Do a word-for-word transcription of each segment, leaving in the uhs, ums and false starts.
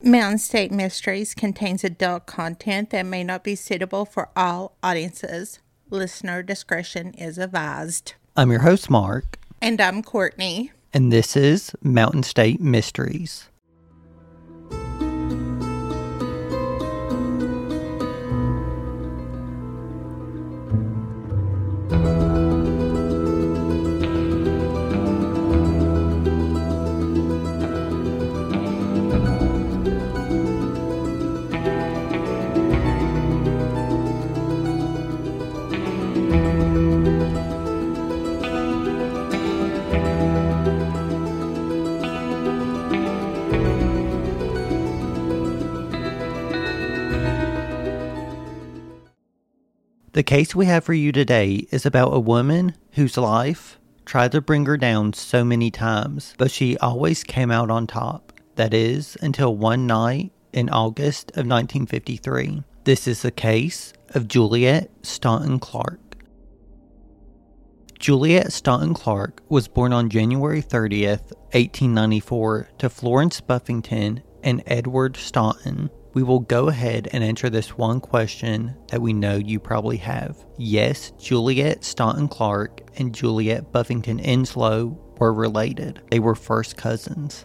Mountain State Mysteries contains adult content that may not be suitable for all audiences. Listener discretion is advised. I'm your host, Mark. And I'm Courtney. And this is Mountain State Mysteries. The case we have for you today is about a woman whose life tried to bring her down so many times, but she always came out on top. That is, until one night in August of nineteen fifty-three. This is the case of Juliet Staunton Clark. Juliet Staunton Clark was born on January thirtieth, eighteen ninety-four to Florence Buffington and Edward Staunton. We will go ahead and answer this one question that we know you probably have. Yes, Juliet Staunton Clark and Juliet Buffington Enslow were related. They were first cousins.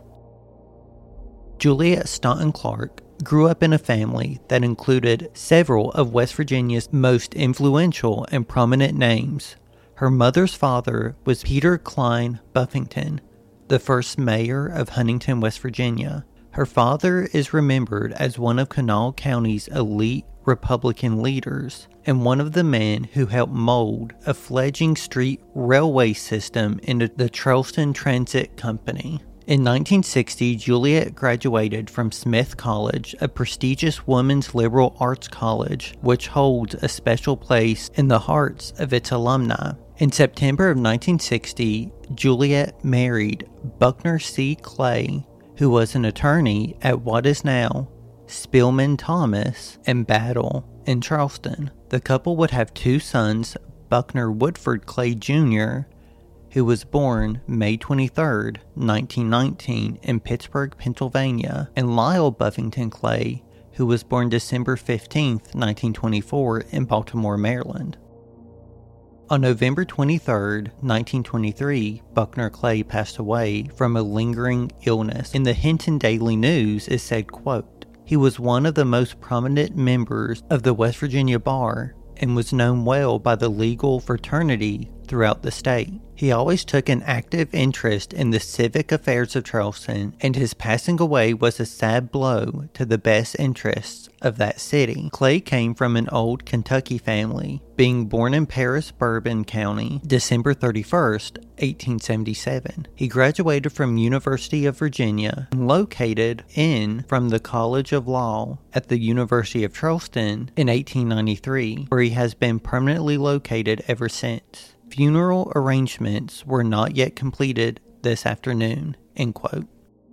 Juliet Staunton Clark grew up in a family that included several of West Virginia's most influential and prominent names. Her mother's father was Peter Klein Buffington, the first mayor of Huntington, West Virginia. Her father is remembered as one of Kanawha County's elite Republican leaders and one of the men who helped mold a fledgling street railway system into the Charleston Transit Company. In nineteen sixty, Juliet graduated from Smith College, a prestigious women's liberal arts college, which holds a special place in the hearts of its alumni. In September of nineteen sixty, Juliet married Buckner C. Clay, who was an attorney at what is now Spilman Thomas and Battle in Charleston. The couple would have two sons, Buckner Woodford Clay Junior, who was born May twenty-third, nineteen nineteen in Pittsburgh, Pennsylvania, and Lyle Buffington Clay, who was born December fifteenth, nineteen twenty-four in Baltimore, Maryland. On November twenty-third, nineteen twenty-three, Buckner Clay passed away from a lingering illness. In the Hinton Daily News, it said, quote, "He was one of the most prominent members of the West Virginia Bar and was known well by the legal fraternity throughout the state. He always took an active interest in the civic affairs of Charleston, and his passing away was a sad blow to the best interests of that city." Clay came from an old Kentucky family, being born in Paris, Bourbon County, December thirty-first, eighteen seventy-seven. He graduated from University of Virginia and located in from the College of Law at the University of Charleston in eighteen ninety-three, where he has been permanently located ever since. Funeral arrangements were not yet completed this afternoon, end quote.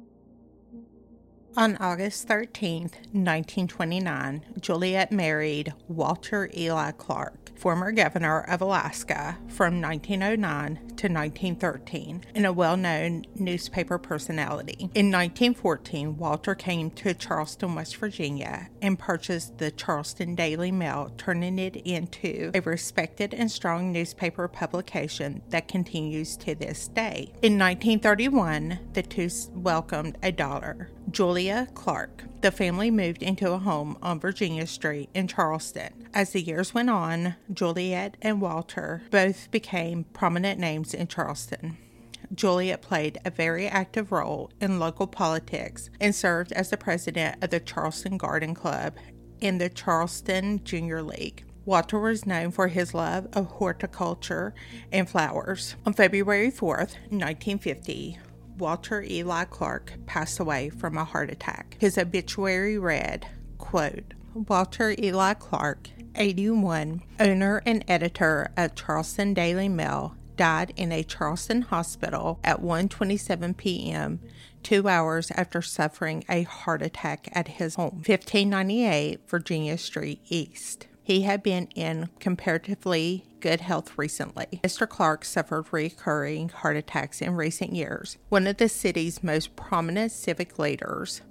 On August thirteenth, nineteen twenty-nine, Juliet married Walter Eli Clark, former governor of Alaska from nineteen oh nine to nineteen thirteen, and a well-known newspaper personality. In nineteen fourteen, Walter came to Charleston, West Virginia, and purchased the Charleston Daily Mail, turning it into a respected and strong newspaper publication that continues to this day. In nineteen thirty-one, the two welcomed a daughter, Julia Clark. The family moved into a home on Virginia Street in Charleston. As the years went on, Juliet and Walter both became prominent names in Charleston. Juliet played a very active role in local politics and served as the president of the Charleston Garden Club and the Charleston Junior League. Walter was known for his love of horticulture and flowers. On February fourth, nineteen fifty, Walter Eli Clark passed away from a heart attack. His obituary read, quote, "Walter Eli Clark, eighty-one, owner and editor of Charleston Daily Mail, died in a Charleston hospital at one twenty-seven p.m., two hours after suffering a heart attack at his home, fifteen ninety-eight Virginia Street East. He had been in comparatively good health recently. Mister Clark suffered recurring heart attacks in recent years. One of the city's most prominent civic leaders,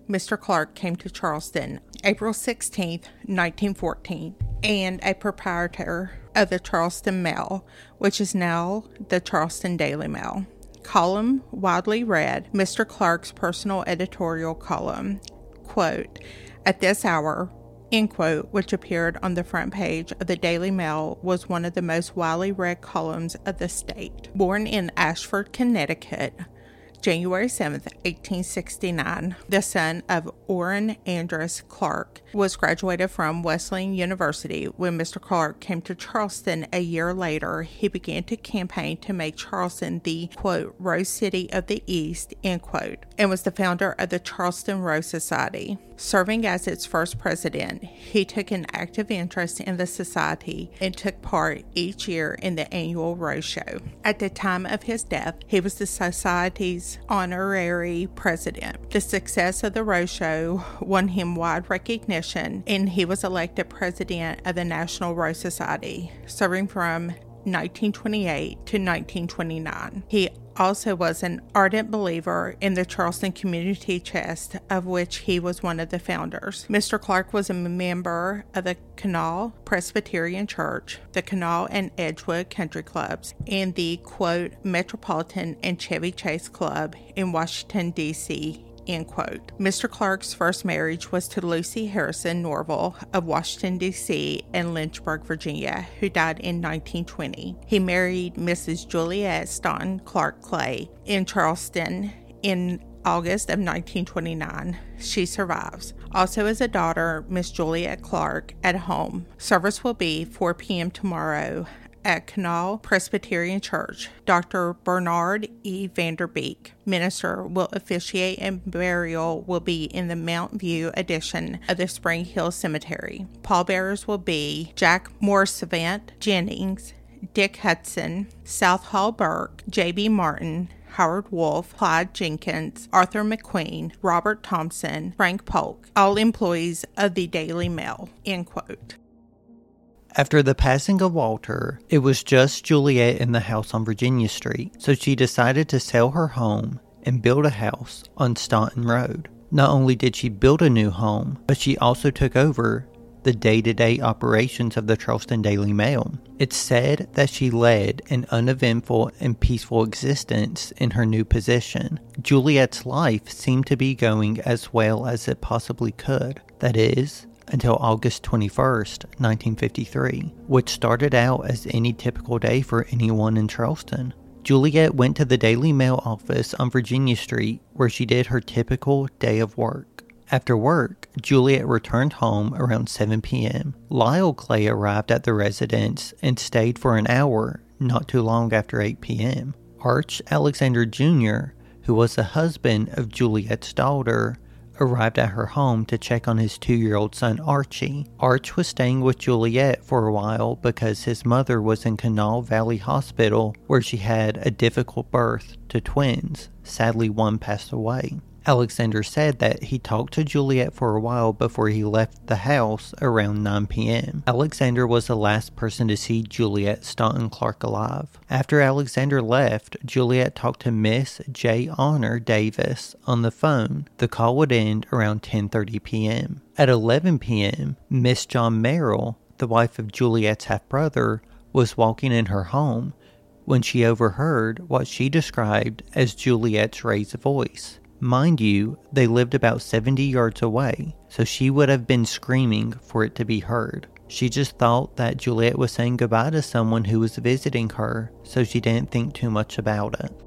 Mister Clark came to Charleston April sixteenth, nineteen fourteen, and a proprietor of the Charleston Mail, which is now the Charleston Daily Mail. Column widely read, Mister Clark's personal editorial column, quote, "At this hour," end quote, which appeared on the front page of the Daily Mail, was one of the most widely read columns of the state. Born in Ashford, Connecticut, January seventh, eighteen sixty-nine, the son of Orrin Andrus Clark, was graduated from Wesleyan University. When Mister Clark came to Charleston a year later, he began to campaign to make Charleston the, quote, Rose City of the East, end quote, and was the founder of the Charleston Rose Society. Serving as its first president, he took an active interest in the society and took part each year in the annual Rose Show. At the time of his death, he was the society's honorary president. The success of the Rose Show won him wide recognition, and he was elected president of the National Rose Society, serving from nineteen twenty-eight to nineteen twenty-nine. He also was an ardent believer in the Charleston Community Chest, of which he was one of the founders. Mister Clark was a member of the Kanawha Presbyterian Church, the Kanawha and Edgewood Country Clubs, and the, quote, Metropolitan and Chevy Chase Club in Washington, D C, end quote. Mister Clark's first marriage was to Lucy Harrison Norville of Washington, D C and Lynchburg, Virginia, who died in nineteen twenty. He married Missus Juliet Staunton Clark Clay in Charleston in August of nineteen twenty-nine. She survives. Also as a daughter, Miss Juliet Clark at home. Service will be four p.m. tomorrow at Kanawha Presbyterian Church. Doctor Bernard E. Vanderbeek, minister, will officiate, and burial will be in the Mount View addition of the Spring Hill Cemetery. Pallbearers will be Jack Morrisavant Jennings, Dick Hudson, South Hall Burke, J B Martin, Howard Wolf, Clyde Jenkins, Arthur McQueen, Robert Thompson, Frank Polk, all employees of the Daily Mail, end quote. After the passing of Walter, it was just Juliet in the house on Virginia Street, so she decided to sell her home and build a house on Staunton Road. Not only did she build a new home, but she also took over the day-to-day operations of the Charleston Daily Mail. It's said that she led an uneventful and peaceful existence in her new position. Juliet's life seemed to be going as well as it possibly could. That is, until August twenty-first, nineteen fifty-three, which started out as any typical day for anyone in Charleston. Juliet went to the Daily Mail office on Virginia Street, where she did her typical day of work. After work, Juliet returned home around seven p.m. Lyle Clay arrived at the residence and stayed for an hour not too long after eight p.m. Arch Alexander Junior, who was the husband of Juliet's daughter, arrived at her home to check on his two-year-old son Archie. Arch was staying with Juliet for a while because his mother was in Kanawha Valley Hospital, where she had a difficult birth to twins. Sadly, one passed away. Alexander said that he talked to Juliet for a while before he left the house around nine p.m. Alexander was the last person to see Juliet Staunton Clark alive. After Alexander left, Juliet talked to Miss J. Honor Davis on the phone. The call would end around ten thirty p.m. At eleven p.m., Miss John Merrill, the wife of Juliet's half-brother, was walking in her home when she overheard what she described as Juliet's raised voice. Mind you, they lived about seventy yards away, so she would have been screaming for it to be heard. She just thought that Juliet was saying goodbye to someone who was visiting her, so she didn't think too much about it.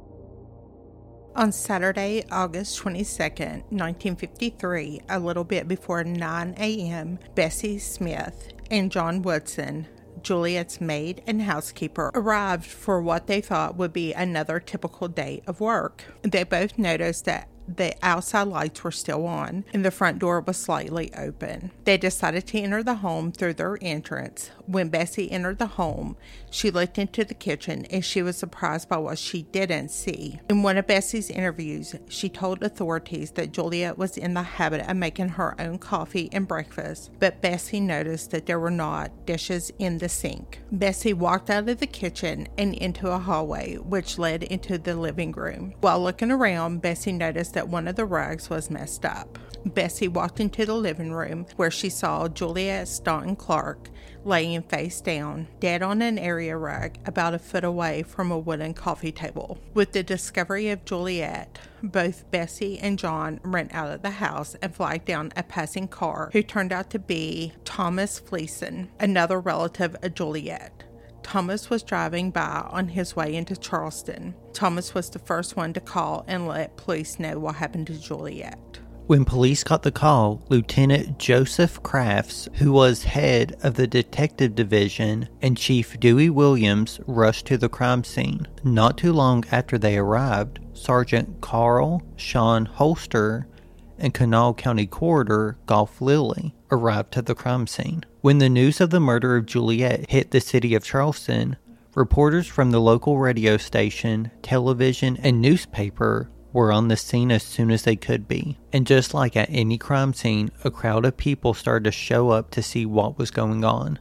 On Saturday, August twenty-second, nineteen fifty-three, a little bit before nine a.m., Bessie Smith and John Woodson, Juliet's maid and housekeeper, arrived for what they thought would be another typical day of work. They both noticed that the outside lights were still on, and the front door was slightly open. They decided to enter the home through their entrance. When Bessie entered the home, she looked into the kitchen, and she was surprised by what she didn't see. In one of Bessie's interviews, she told authorities that Juliet was in the habit of making her own coffee and breakfast, but Bessie noticed that there were not dishes in the sink. Bessie walked out of the kitchen and into a hallway, which led into the living room. While looking around, Bessie noticed that one of the rugs was messed up. Bessie walked into the living room where she saw Juliet Staunton Clark laying face down, dead on an area rug about a foot away from a wooden coffee table. With the discovery of Juliet, both Bessie and John ran out of the house and flagged down a passing car who turned out to be Thomas Fleeson, another relative of Juliet. Thomas was driving by on his way into Charleston. Thomas was the first one to call and let police know what happened to Juliet. When police got the call, Lieutenant Joseph Crafts, who was head of the detective division, and Chief Dewey Williams rushed to the crime scene. Not too long after they arrived, Sergeant Carl Sean Holster and Kanawha County Coroner Golf Lilly arrived to the crime scene. When the news of the murder of Juliet hit the city of Charleston, reporters from the local radio station, television, and newspaper were on the scene as soon as they could be. And just like at any crime scene, a crowd of people started to show up to see what was going on.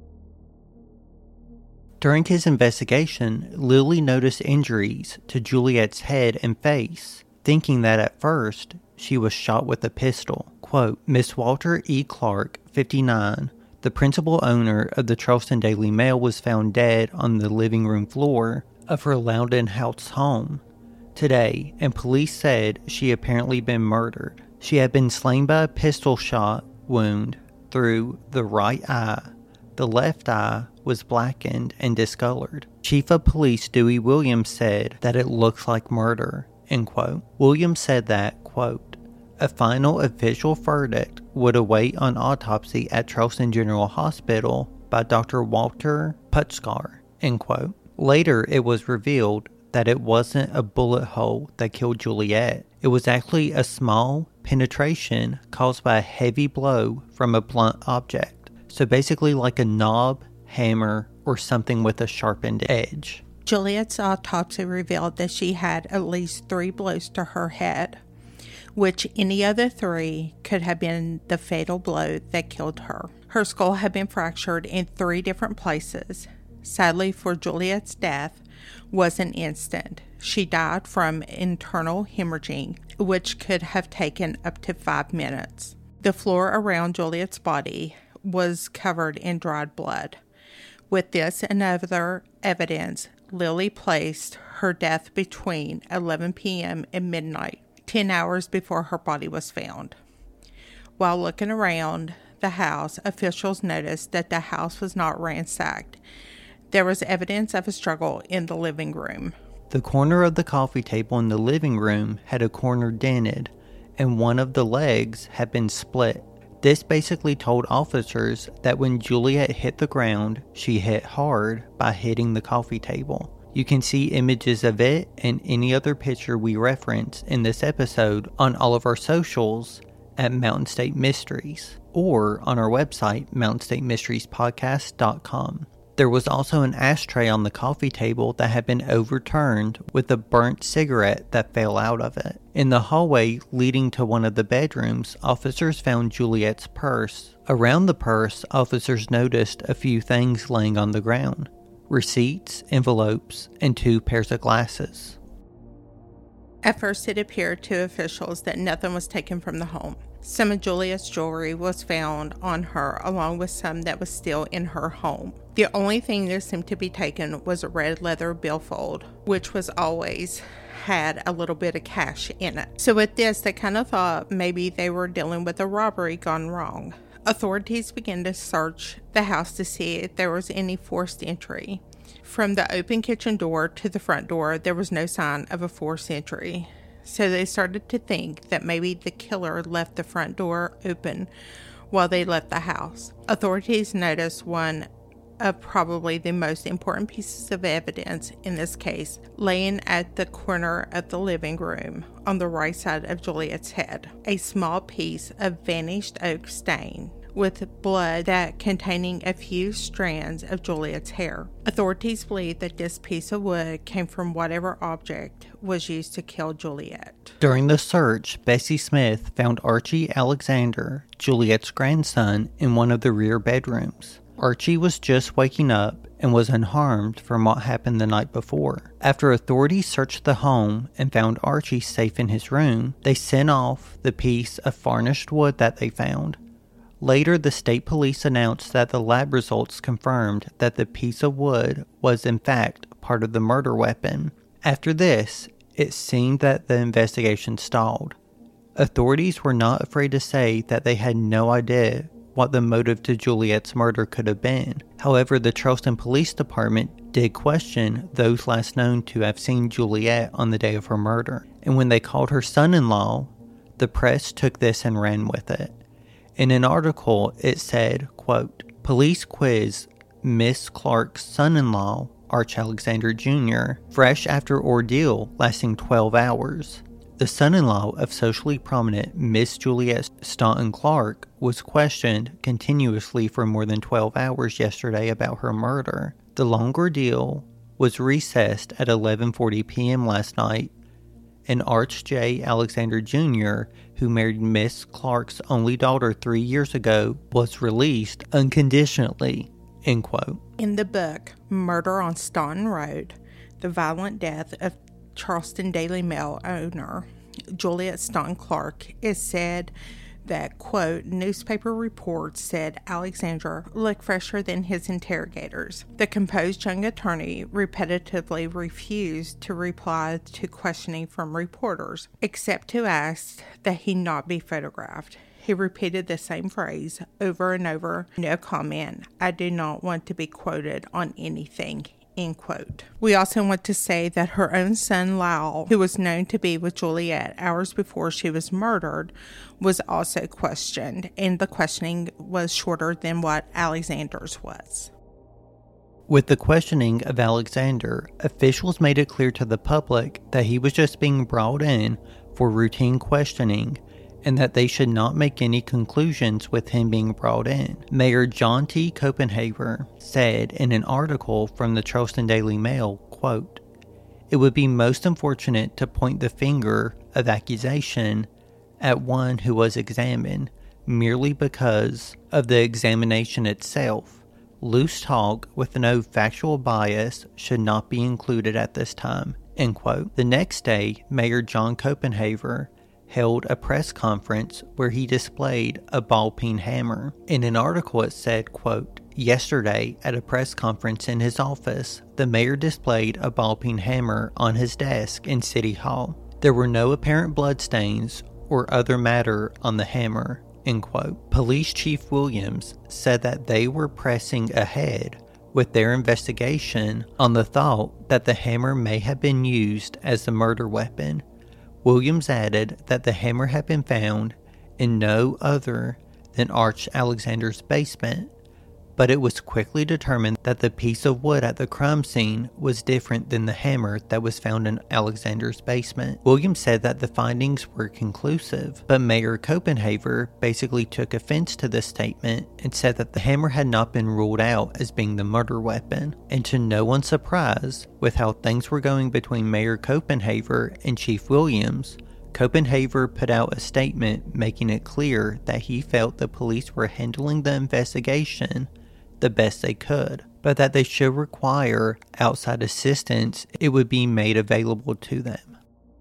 During his investigation, Lilly noticed injuries to Juliet's head and face, thinking that at first she was shot with a pistol. Quote, Miss Walter E. Clark, fifty-nine, the principal owner of the Charleston Daily Mail, was found dead on the living room floor of her Loudon House home today, and police said she apparently been murdered. She had been slain by a pistol shot wound through the right eye. The left eye was blackened and discolored. Chief of Police Dewey Williams said that it looks like murder, end quote. Williams said that, quote, a final official verdict would await on autopsy at Charleston General Hospital by Doctor Walter Putzgar, end quote. Later, it was revealed that it wasn't a bullet hole that killed Juliet. It was actually a small penetration caused by a heavy blow from a blunt object. So basically like a knob, hammer, or something with a sharpened edge. Juliet's autopsy revealed that she had at least three blows to her head, which any other three could have been the fatal blow that killed her. Her skull had been fractured in three different places. Sadly for Juliet's death wasn't instant. She died from internal hemorrhaging, which could have taken up to five minutes. The floor around Juliet's body was covered in dried blood. With this and other evidence, Lilly placed her death between eleven p.m. and midnight, ten hours before her body was found. While looking around the house, officials noticed that the house was not ransacked. There was evidence of a struggle in the living room. The corner of the coffee table in the living room had a corner dented, and one of the legs had been split. This basically told officers that when Juliet hit the ground, she hit hard by hitting the coffee table. You can see images of it and any other picture we reference in this episode on all of our socials at Mountain State Mysteries, or on our website, mountain state mysteries podcast dot com. There was also an ashtray on the coffee table that had been overturned with a burnt cigarette that fell out of it. In the hallway leading to one of the bedrooms, officers found Juliet's purse. Around the purse, officers noticed a few things laying on the ground: receipts, envelopes, and two pairs of glasses. At first, it appeared to officials that nothing was taken from the home. Some of Juliet's jewelry was found on her, along with some that was still in her home. The only thing that seemed to be taken was a red leather billfold, which was always had a little bit of cash in it. So with this, they kind of thought maybe they were dealing with a robbery gone wrong. Authorities began to search the house to see if there was any forced entry. From the open kitchen door to the front door, there was no sign of a forced entry. So they started to think that maybe the killer left the front door open while they left the house. Authorities noticed one of probably the most important pieces of evidence in this case laying at the corner of the living room on the right side of Juliet's head. A small piece of vanished oak stain with blood that containing a few strands of Juliet's hair. Authorities believe that this piece of wood came from whatever object was used to kill Juliet. During the search, Bessie Smith found Archie Alexander, Juliet's grandson, in one of the rear bedrooms. Archie was just waking up and was unharmed from what happened the night before. After authorities searched the home and found Archie safe in his room, they sent off the piece of varnished wood that they found. Later, the state police announced that the lab results confirmed that the piece of wood was in fact part of the murder weapon. After this, it seemed that the investigation stalled. Authorities were not afraid to say that they had no idea what the motive to Juliet's murder could have been. However, the Charleston Police Department did question those last known to have seen Juliet on the day of her murder. And when they called her son-in-law, the press took this and ran with it. In an article, it said, quote, "Police quiz Miss Clark's son-in-law, Arch Alexander Junior, fresh after ordeal lasting twelve hours. The son-in-law of socially prominent Miss Juliet Staunton Clark was questioned continuously for more than twelve hours yesterday about her murder. The long ordeal was recessed at eleven forty p.m. last night, and Arch J. Alexander Junior, who married Miss Clark's only daughter three years ago, was released unconditionally." End quote. In the book, Murder on Staunton Road, The Violent Death of Charleston Daily Mail owner Juliet Staunton Clark, is said that, quote, "Newspaper reports said Alexander looked fresher than his interrogators. The composed young attorney repetitively refused to reply to questioning from reporters, except to ask that he not be photographed. He repeated the same phrase over and over. No comment. I do not want to be quoted on anything." End quote. We also want to say that her own son, Lyle, who was known to be with Juliet hours before she was murdered, was also questioned, and the questioning was shorter than what Alexander's was. With the questioning of Alexander, officials made it clear to the public that he was just being brought in for routine questioning, and that they should not make any conclusions with him being brought in. Mayor John T. Copenhaver said in an article from the Charleston Daily Mail, quote, "It would be most unfortunate to point the finger of accusation at one who was examined merely because of the examination itself. Loose talk with no factual bias should not be included at this time." End quote. The next day, Mayor John Copenhaver held a press conference where he displayed a ball-peen hammer. In an article it said, quote, "Yesterday, at a press conference in his office, the mayor displayed a ball-peen hammer on his desk in City Hall. There were no apparent bloodstains or other matter on the hammer." End quote. Police Chief Williams said that they were pressing ahead with their investigation on the thought that the hammer may have been used as the murder weapon. Williams added that the hammer had been found in no other than Arch Alexander's basement, but it was quickly determined that the piece of wood at the crime scene was different than the hammer that was found in Alexander's basement. Williams said that the findings were conclusive, but Mayor Copenhaver basically took offense to this statement and said that the hammer had not been ruled out as being the murder weapon. And to no one's surprise, with how things were going between Mayor Copenhaver and Chief Williams, Copenhaver put out a statement making it clear that he felt the police were handling the investigation the best they could, but that they should require outside assistance, it would be made available to them.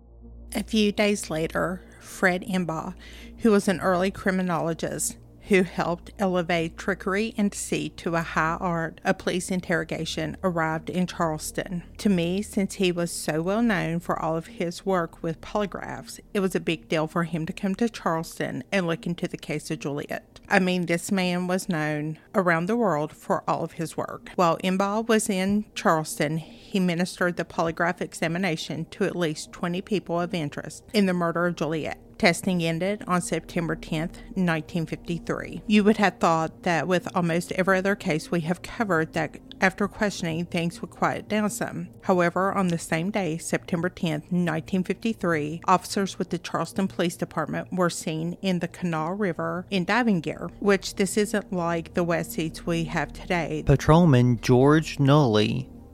A few days later, Fred Imbaugh, who was an early criminologist who helped elevate trickery and deceit to a high art of police interrogation, arrived in Charleston. To me, since he was so well known for all of his work with polygraphs, it was a big deal for him to come to Charleston and look into the case of Juliet. I mean, this man was known around the world for all of his work. While Imbaugh was in Charleston, he ministered the polygraph examination to at least twenty people of interest in the murder of Juliet. Testing ended on September tenth, nineteen fifty-three. You would have thought that with almost every other case we have covered that after questioning things would quiet down some. However, on the same day, September tenth, nineteen fifty-three, officers with the Charleston Police Department were seen in the Kanawha River in diving gear, which this isn't like the wetsuits we have today. Patrolman George Nulley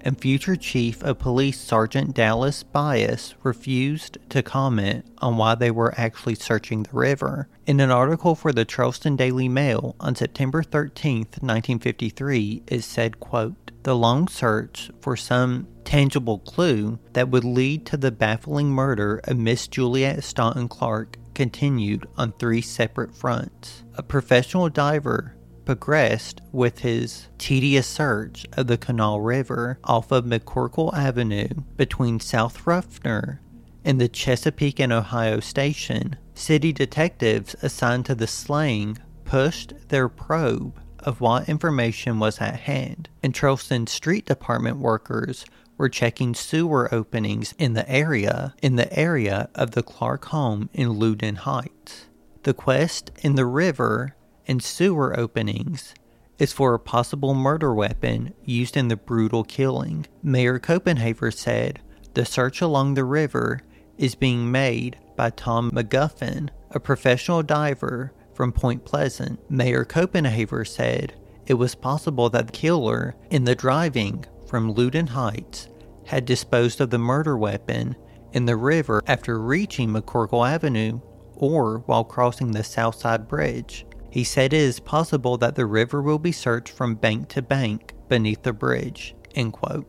and future Chief of Police Sergeant Dallas Bias refused to comment on why they were actually searching the river. In an article for the Charleston Daily Mail on September thirteenth, nineteen fifty-three, it said, quote, "The long search for some tangible clue that would lead to the baffling murder of Miss Juliet Staunton Clark continued on three separate fronts. A professional diver progressed with his tedious search of the Kanawha River off of McCorkle Avenue between South Ruffner and the Chesapeake and Ohio station. City detectives assigned to the slaying pushed their probe of what information was at hand, and Charleston Street Department workers were checking sewer openings in the area in the area of the Clark home in Loudon Heights. The quest in the river and sewer openings is for a possible murder weapon used in the brutal killing. Mayor Copenhaver said the search along the river is being made by Tom McGuffin, a professional diver from Point Pleasant. Mayor Copenhaver said it was possible that the killer in the driving from Loudon Heights had disposed of the murder weapon in the river after reaching McCorkle Avenue or while crossing the Southside Bridge. He said it is possible that the river will be searched from bank to bank beneath the bridge." End quote.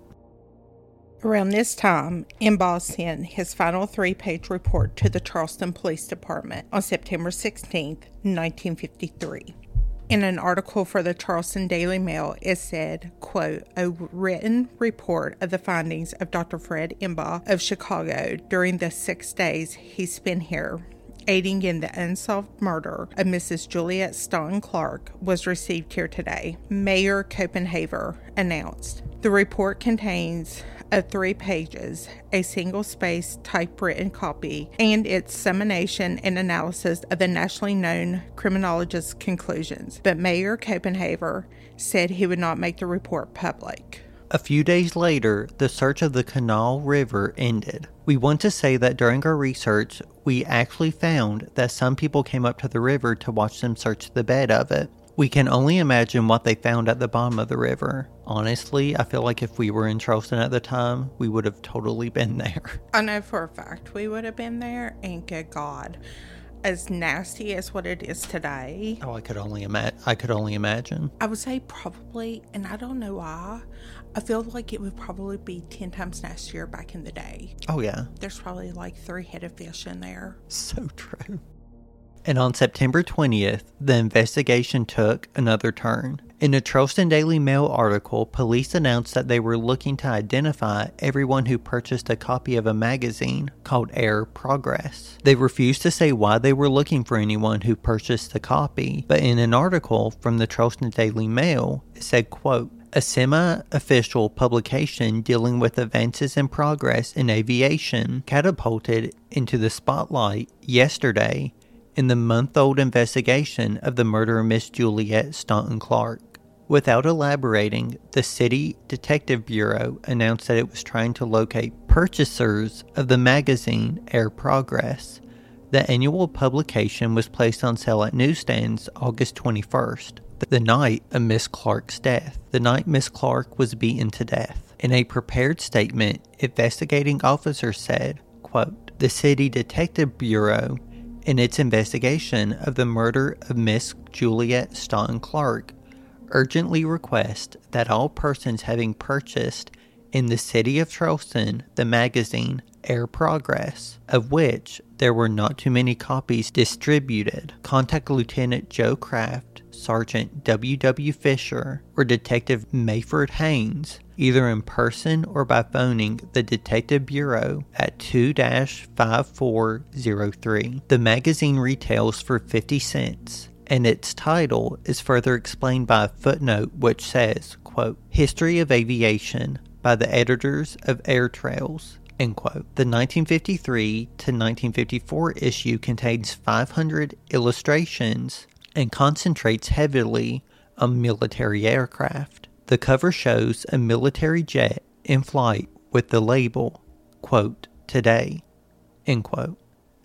Around this time, Imbaugh sent his final three-page report to the Charleston Police Department on September sixteenth, nineteen fifty-three. In an article for the Charleston Daily Mail, it said, quote, "A written report of the findings of Doctor Fred Imbaugh of Chicago during the six days he spent here, aiding in the unsolved murder of Missus Juliet Staunton Clark, was received here today," Mayor Copenhaver announced. The report contains of three pages, a single-spaced typewritten copy, and its summation and analysis of the nationally known criminologist's conclusions. But Mayor Copenhaver said he would not make the report public. A few days later, the search of the Kanawha River ended. We want to say that during our research, we actually found that some people came up to the river to watch them search the bed of it. We can only imagine what they found at the bottom of the river. Honestly, I feel like if we were in Charleston at the time, we would have totally been there. I know for a fact we would have been there, and good God, as nasty as what it is today. Oh, I could only imagine. I could only imagine. I would say probably, and I don't know why, I feel like it would probably be ten times nastier back in the day. Oh, yeah. There's probably like three head of fish in there. So true. And on September twentieth, the investigation took another turn. In a Charleston Daily Mail article, police announced that they were looking to identify everyone who purchased a copy of a magazine called Air Progress. They refused to say why they were looking for anyone who purchased the copy, but in an article from the Charleston Daily Mail, it said, quote, "A semi-official publication dealing with advances in progress in aviation catapulted into the spotlight yesterday in the month-old investigation of the murder of Miss Juliet Staunton Clark." Without elaborating, the City Detective Bureau announced that it was trying to locate purchasers of the magazine Air Progress. The annual publication was placed on sale at newsstands August twenty-first, the night of Miss Clark's death, the night Miss Clark was beaten to death. In a prepared statement, investigating officers said, quote, "The City Detective Bureau, in its investigation of the murder of Miss Juliet Staunton Clark, urgently request that all persons having purchased in the city of Charleston the magazine Air Progress, of which there were not too many copies distributed, contact Lieutenant Joe Kraft, Sergeant W W Fisher, or Detective Mayford Haynes, either in person or by phoning the Detective Bureau at two five four zero three. The magazine retails for fifty cents, and its title is further explained by a footnote which says, quote, "History of Aviation by the editors of Air Trails." End quote. The nineteen fifty-three to nineteen fifty-four issue contains five hundred illustrations and concentrates heavily on military aircraft. The cover shows a military jet in flight with the label, quote, "Today," end quote.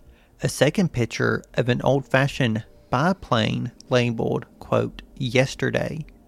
A second picture of an old-fashioned biplane labeled, quote, "Yesterday,"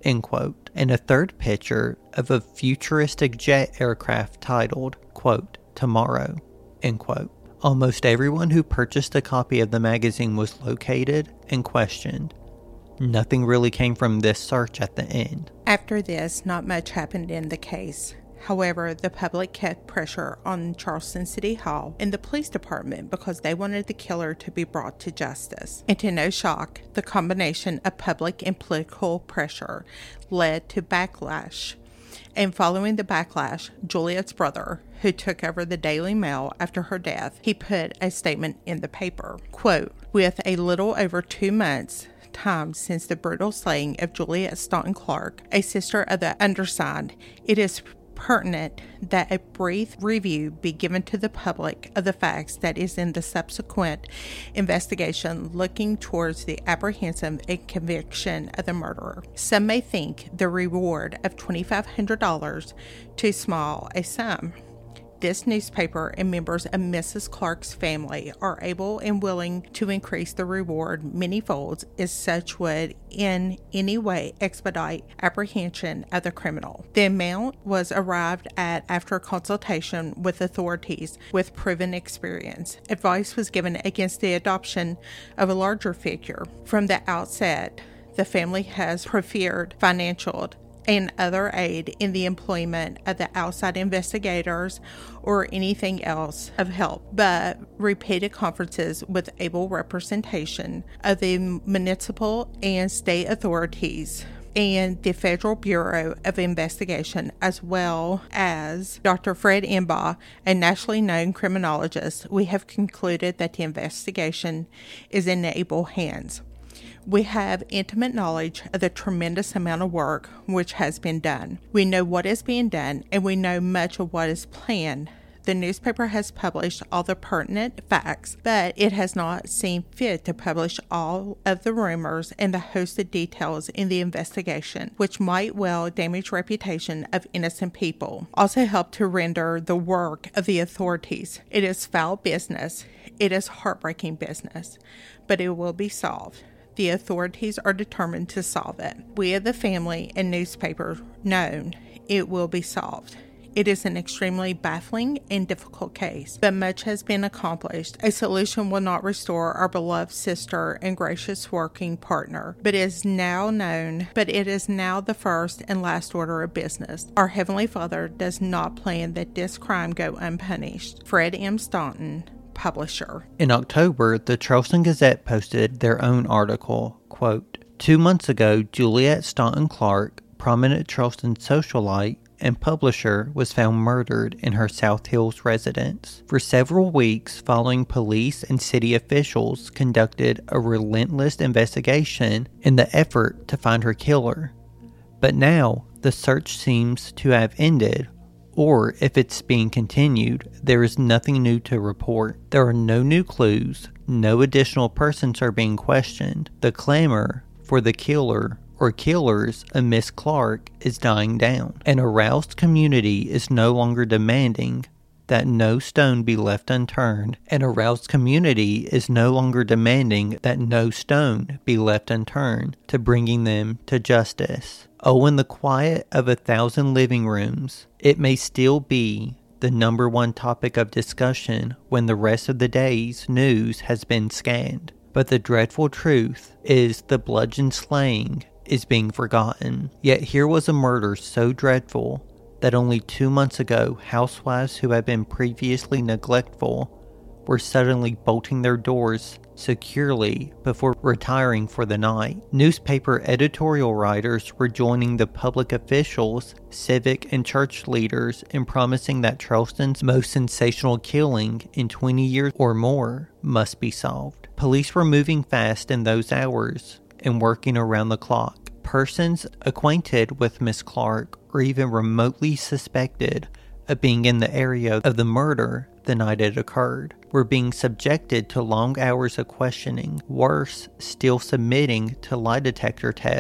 end quote, and a third picture of a futuristic jet aircraft titled, quote, Tomorrow, end quote. Almost everyone who purchased a copy of the magazine was located and questioned. Nothing really came from this search at the end. After this, not much happened in the case. However, the public kept pressure on Charleston City Hall and the police department because they wanted the killer to be brought to justice. And to no shock, the combination of public and political pressure led to backlash. And following the backlash, Juliet's brother, who took over the Daily Mail after her death, he put a statement in the paper. Quote, with a little over two months time since the brutal slaying of Juliet Staunton Clark, a sister of the undersigned, it is pertinent that a brief review be given to the public of the facts that is in the subsequent investigation looking towards the apprehension and conviction of the murderer. Some may think the reward of twenty-five hundred dollars too small a sum. This newspaper and members of Missus Clark's family are able and willing to increase the reward many folds if such would in any way expedite apprehension of the criminal. The amount was arrived at after consultation with authorities with proven experience. Advice was given against the adoption of a larger figure. From the outset, the family has preferred financial and other aid in the employment of the outside investigators or anything else of help, but repeated conferences with able representation of the municipal and state authorities and the Federal Bureau of Investigation, as well as Doctor Fred Imbaugh, a nationally known criminologist, we have concluded that the investigation is in able hands. We have intimate knowledge of the tremendous amount of work which has been done. We know what is being done, and we know much of what is planned. The newspaper has published all the pertinent facts, but it has not seen fit to publish all of the rumors and the host of details in the investigation, which might well damage the reputation of innocent people. Also help to render the work of the authorities. It is foul business. It is heartbreaking business, but it will be solved. The authorities are determined to solve it. We of the family and newspaper know it will be solved. It is an extremely baffling and difficult case, but much has been accomplished. A solution will not restore our beloved sister and gracious working partner, but is now known, but it is now the first and last order of business. Our Heavenly Father does not plan that this crime go unpunished. Fred M. Staunton, publisher. In October, the Charleston Gazette posted their own article, quote, Two months ago, Juliet Staunton Clark, prominent Charleston socialite and publisher, was found murdered in her South Hills residence. For several weeks following, police and city officials conducted a relentless investigation in the effort to find her killer. But now, the search seems to have ended, or if it's being continued, there is nothing new to report. There are no new clues, no additional persons are being questioned. The clamor for the killer or killers of Miss Clark is dying down. An aroused community is no longer demanding that no stone be left unturned. An aroused community is no longer demanding that no stone be left unturned to bringing them to justice. Oh, in the quiet of a thousand living rooms, it may still be the number one topic of discussion when the rest of the day's news has been scanned. But the dreadful truth is the bludgeon slaying is being forgotten. Yet here was a murder so dreadful that only two months ago, housewives who had been previously neglectful were suddenly bolting their doors securely before retiring for the night. Newspaper editorial writers were joining the public officials, civic and church leaders in promising that Charleston's most sensational killing in twenty years or more must be solved. Police were moving fast in those hours and working around the clock. Persons acquainted with Miss Clark or even remotely suspected of being in the area of the murder the night it occurred were being subjected to long hours of questioning, worse, still submitting to lie detector tests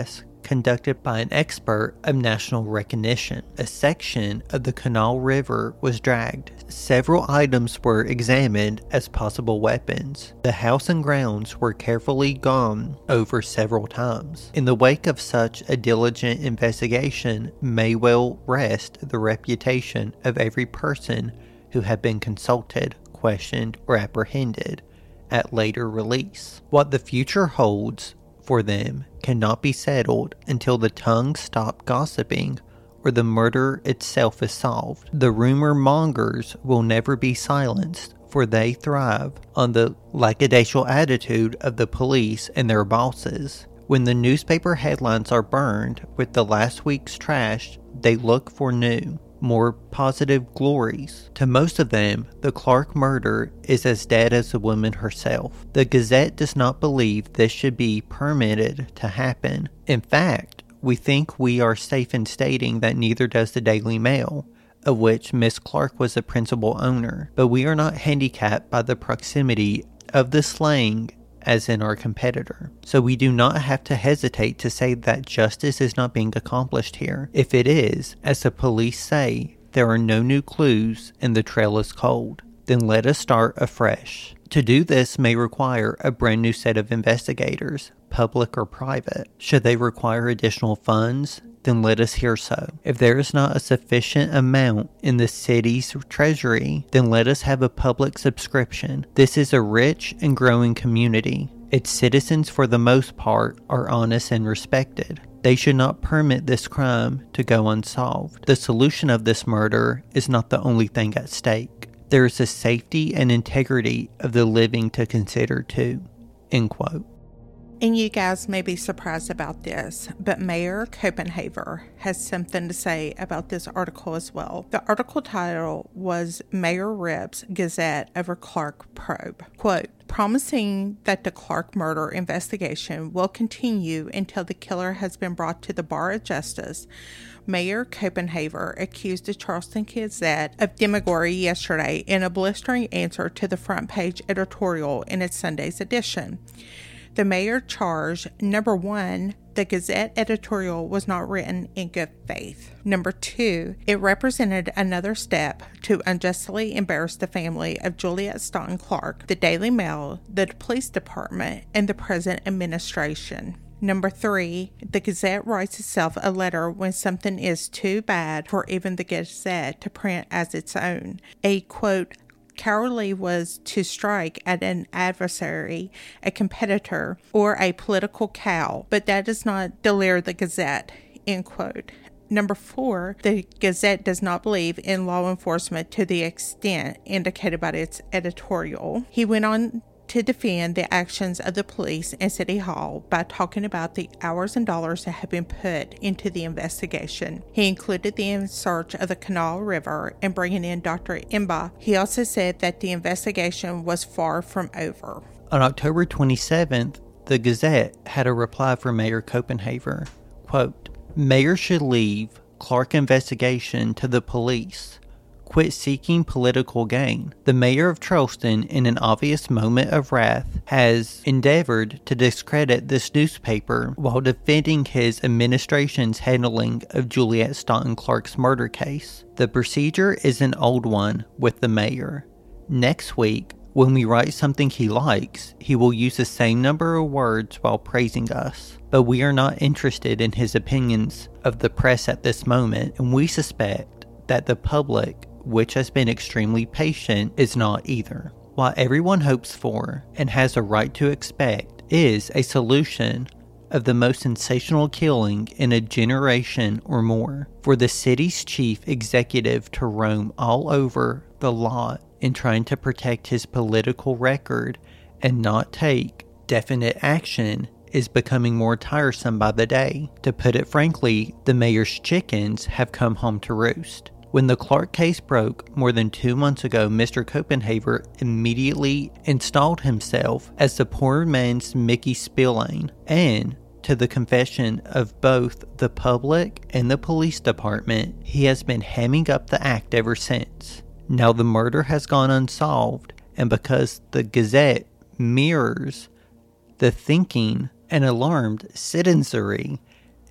conducted by an expert of national recognition. A section of the Canal River was dragged. Several items were examined as possible weapons. The house and grounds were carefully gone over several times. In the wake of such a diligent investigation may well rest the reputation of every person who had been consulted, questioned, or apprehended at later release. What the future holds for them cannot be settled until the tongues stop gossiping or the murder itself is solved. The rumor mongers will never be silenced, for they thrive on the lackadaisical attitude of the police and their bosses. When the newspaper headlines are burned with the last week's trash, they look for new, more positive glories. To most of them, the Clark murder is as dead as the woman herself. The Gazette does not believe this should be permitted to happen. In fact, we think we are safe in stating that neither does the Daily Mail, of which Miss Clark was the principal owner. But we are not handicapped by the proximity of the slang as in our competitor. So we do not have to hesitate to say that justice is not being accomplished here. If it is, as the police say, there are no new clues and the trail is cold, then let us start afresh. To do this may require a brand new set of investigators, public or private. Should they require additional funds, then let us hear so. If there is not a sufficient amount in the city's treasury, then let us have a public subscription. This is a rich and growing community. Its citizens, for the most part, are honest and respected. They should not permit this crime to go unsolved. The solution of this murder is not the only thing at stake. There is the safety and integrity of the living to consider too. End quote. And you guys may be surprised about this, but Mayor Copenhaver has something to say about this article as well. The article title was Mayor Rips Gazette over Clark Probe. Quote, promising that the Clark murder investigation will continue until the killer has been brought to the bar of justice, Mayor Copenhaver accused the Charleston Gazette of demagoguery yesterday in a blistering answer to the front page editorial in its Sunday's edition. The mayor charged, number one, the Gazette editorial was not written in good faith. Number two, it represented another step to unjustly embarrass the family of Juliet Staunton Clark, the Daily Mail, the police department, and the present administration. Number three, the Gazette writes itself a letter when something is too bad for even the Gazette to print as its own. A, quote, cowardly was to strike at an adversary, a competitor, or a political cow, but that does not deter the Gazette, end quote. Number four, the Gazette does not believe in law enforcement to the extent indicated by its editorial. He went on to defend the actions of the police and City Hall by talking about the hours and dollars that have been put into the investigation. He included the search of the Canal River and bringing in Doctor Imba. He also said that the investigation was far from over. On October twenty-seventh, the Gazette had a reply from Mayor Copenhaver. Quote, Mayor should leave Clark investigation to the police. Quit seeking political gain. The mayor of Charleston, in an obvious moment of wrath, has endeavored to discredit this newspaper while defending his administration's handling of Juliet Staunton Clark's murder case. The procedure is an old one with the mayor. Next week, when we write something he likes, he will use the same number of words while praising us. But we are not interested in his opinions of the press at this moment, and we suspect that the public, which has been extremely patient, is not either. What everyone hopes for, and has a right to expect, is a solution of the most sensational killing in a generation or more. For the city's chief executive to roam all over the lot in trying to protect his political record and not take definite action is becoming more tiresome by the day. To put it frankly, the mayor's chickens have come home to roost. When the Clark case broke more than two months ago, Mister Copenhaver immediately installed himself as the poor man's Mickey Spillane, and to the confession of both the public and the police department, he has been hamming up the act ever since. Now the murder has gone unsolved, and because the Gazette mirrors the thinking and alarmed citizenry,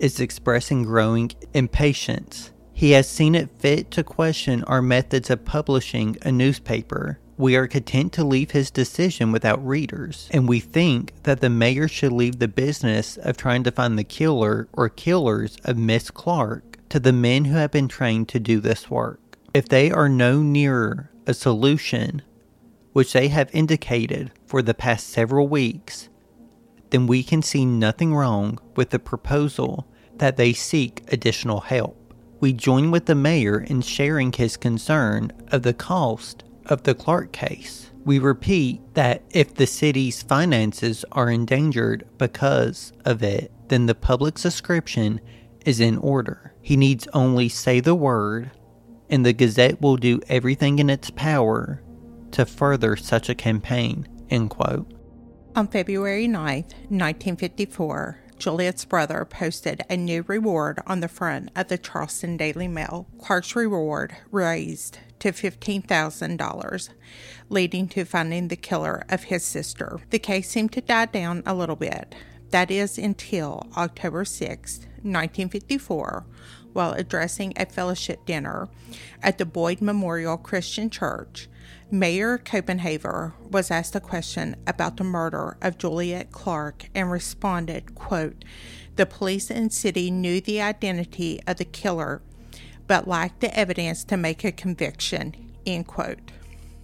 is expressing growing impatience. He has seen it fit to question our methods of publishing a newspaper. We are content to leave his decision without readers, and we think that the mayor should leave the business of trying to find the killer or killers of Miss Clark to the men who have been trained to do this work. If they are no nearer a solution, which they have indicated for the past several weeks, then we can see nothing wrong with the proposal that they seek additional help. We join with the mayor in sharing his concern of the cost of the Clark case. We repeat that if the city's finances are endangered because of it, then the public subscription is in order. He needs only say the word, and the Gazette will do everything in its power to further such a campaign, end quote. On February ninth, nineteen fifty-four, Juliet's brother posted a new reward on the front of the Charleston Daily Mail. Clark's reward raised to fifteen thousand dollars, leading to finding the killer of his sister. The case seemed to die down a little bit. That is until October sixth, nineteen fifty-four, while addressing a fellowship dinner at the Boyd Memorial Christian Church, Mayor Copenhaver was asked a question about the murder of Juliet Clark and responded, quote, "The police and city knew the identity of the killer, but lacked the evidence to make a conviction," end quote.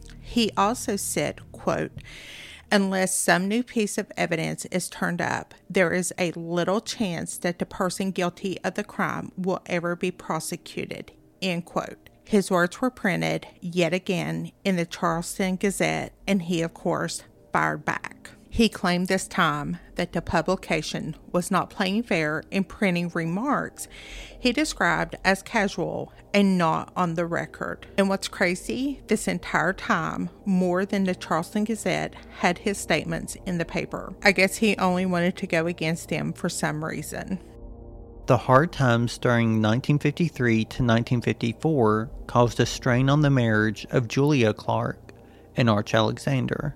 He also said, quote, "Unless some new piece of evidence is turned up, there is a little chance that the person guilty of the crime will ever be prosecuted," end quote. His words were printed yet again in the Charleston Gazette, and he, of course, fired back. He claimed this time that the publication was not playing fair in printing remarks he described as casual and not on the record. And what's crazy, this entire time, more than the Charleston Gazette had his statements in the paper. I guess he only wanted to go against them for some reason. The hard times during nineteen fifty-three to nineteen fifty-four caused a strain on the marriage of Julia Clark and Arch Alexander.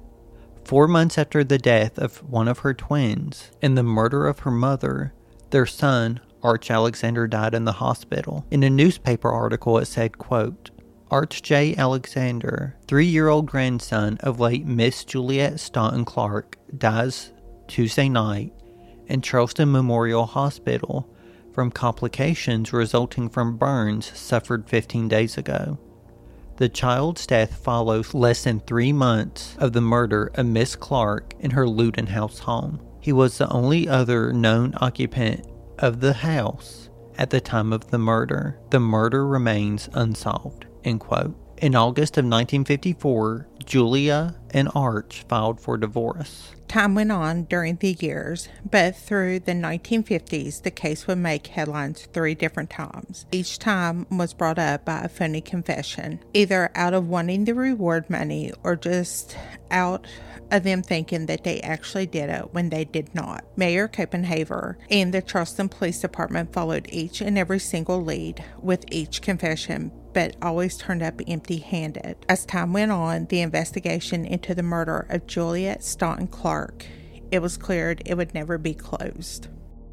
Four months after the death of one of her twins and the murder of her mother, their son, Arch Alexander, died in the hospital. In a newspaper article, it said, quote, "Arch J. Alexander, three-year-old grandson of late Miss Juliet Staunton Clark, dies Tuesday night in Charleston Memorial Hospital from complications resulting from burns suffered fifteen days ago. The child's death follows less than three months of the murder of Miss Clark in her Luton House home. He was the only other known occupant of the house at the time of the murder. The murder remains unsolved," end quote. In August of nineteen fifty-four, Julia and Arch filed for divorce. Time went on during the years, but through the nineteen fifties, the case would make headlines three different times. Each time was brought up by a phony confession, either out of wanting the reward money or just out of them thinking that they actually did it when they did not. Mayor Copenhaver and the Charleston Police Department followed each and every single lead with each confession, but always turned up empty-handed. As time went on, the investigation into the murder of Juliet Staunton Clark, it was cleared it would never be closed.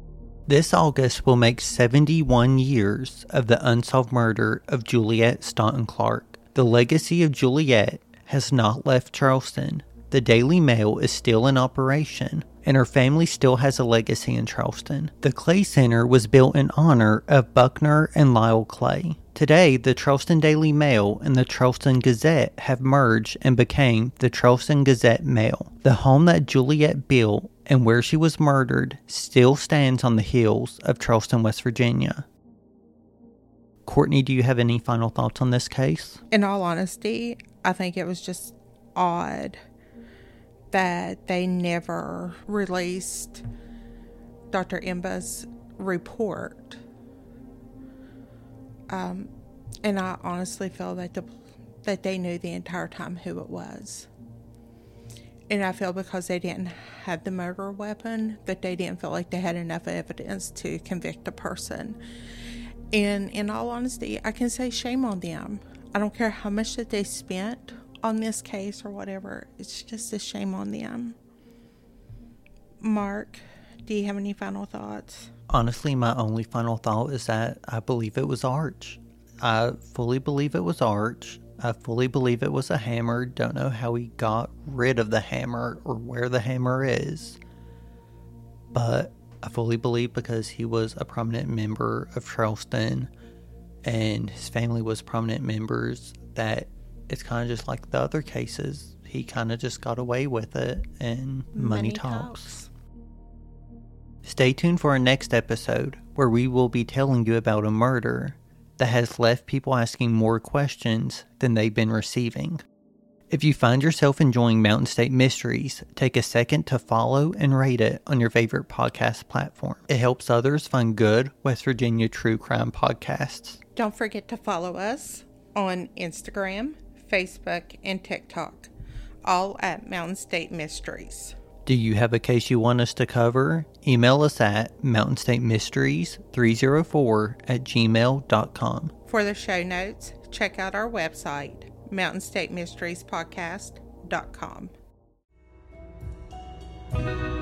This August will make seventy-one years of the unsolved murder of Juliet Staunton Clark. The legacy of Juliet has not left Charleston. The Daily Mail is still in operation, and her family still has a legacy in Charleston. The Clay Center was built in honor of Buckner and Lyle Clay. Today, the Charleston Daily Mail and the Charleston Gazette have merged and became the Charleston Gazette Mail. The home that Juliet built and where she was murdered still stands on the hills of Charleston, West Virginia. Courtney, do you have any final thoughts on this case? In all honesty, I think it was just odd that they never released Doctor Imba's report. Um, and I honestly feel that the, that they knew the entire time who it was. And I feel because they didn't have the murder weapon, that they didn't feel like they had enough evidence to convict a person. And in all honesty, I can say shame on them. I don't care how much that they spent on this case or whatever. It's just a shame on them. Mark, Do you have any final thoughts? Honestly, my only final thought is that I believe it was Arch. I fully believe it was Arch. I fully believe it was a hammer. Don't know how he got rid of the hammer or where the hammer is. But I fully believe because he was a prominent member of Charleston and his family was prominent members, that it's kind of just like the other cases. He kind of just got away with it, and money, money talks. talks. Stay tuned for our next episode, where we will be telling you about a murder that has left people asking more questions than they've been receiving. If you find yourself enjoying Mountain State Mysteries, take a second to follow and rate it on your favorite podcast platform. It helps others find good West Virginia true crime podcasts. Don't forget to follow us on Instagram, Facebook, and TikTok, all at Mountain State Mysteries. Do you have a case you want us to cover? Email us at mountain state mysteries three oh four at gmail dot com. For the show notes, check out our website, mountain state mysteries podcast dot com.